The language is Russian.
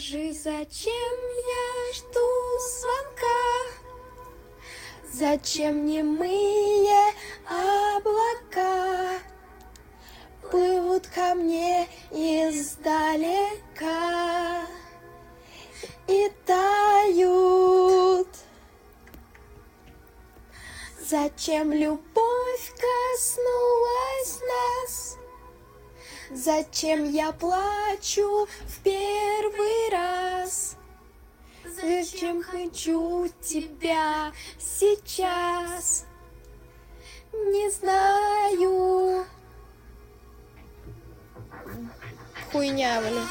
Скажи, зачем я жду звонка? Зачем немые облака плывут ко мне издалека и тают? Зачем любовь коснулась нас? Зачем я плачу в первый раз? Зачем хочу тебя сейчас? Не знаю. Хуйня, блин.